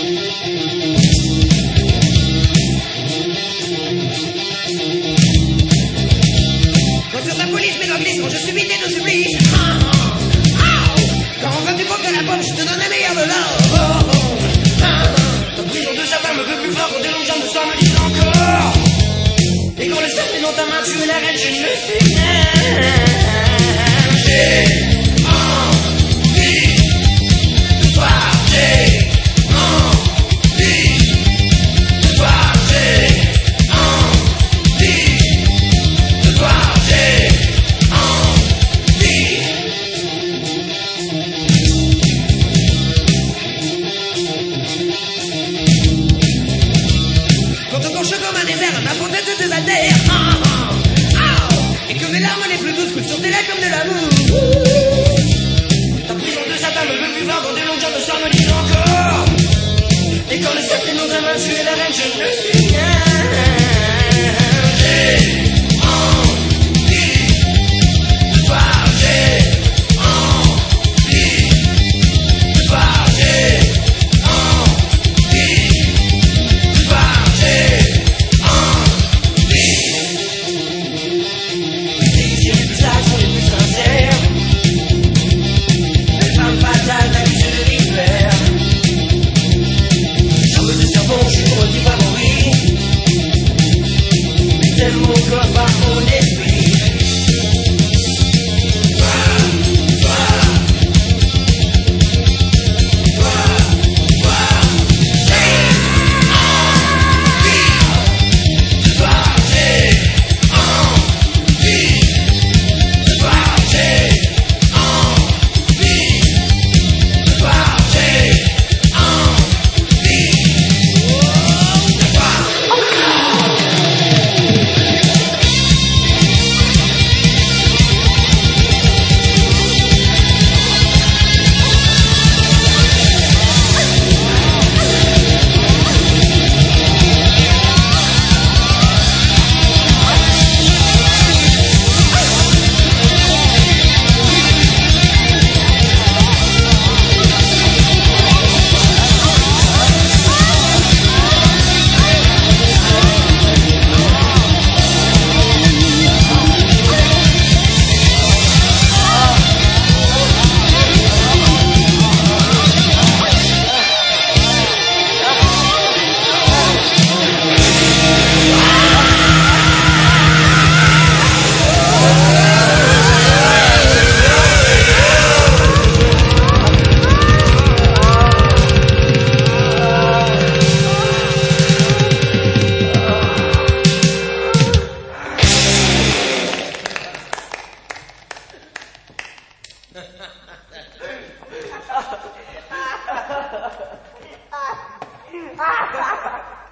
Voiture de police, mais glisse quand je suis vidé de supplice. Quand on va du coq à la pomme, je te donne les meilleurs de l'or. La prison de sapin me veut plus fort quand des longues jambes de soir me disent encore. Et quand le sang est dans ta main, tu es la reine, je ne sais rien. J'ai envie de toi, j'ai envie de toi, j'ai envie de toi, j'ai envie. Quand on penche comme un désert, ma faute est de tes altères. Et que mes larmes les plus douces coulent sur tes lèvres comme de l'amour. Ta prison de sapin me veut plus fort quand des longues jambes de soir me disent encore. Et quand le sceptre est dans ta main, tu es la reine, je ne suis rien. J'ai envie de toi, j'ai envie de toi, j'ai envie de toi, j'ai envie. Les yeux plus sages sont les plus sincères. Les femmes fatales, la luce de l'hiver. Jambes de serpent, je suis mon favori. J'aime mon corps par mon esprit. Toi, toi, toi, toi, j'ai envie de toi, j'ai envie de toi, j'ai envie de toi, j'ai envie de toi.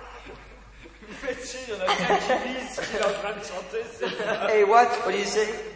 Vous faites chier, il y en a qui glisse, qui est en train de chanter, c'est pas... Hey, what do you say?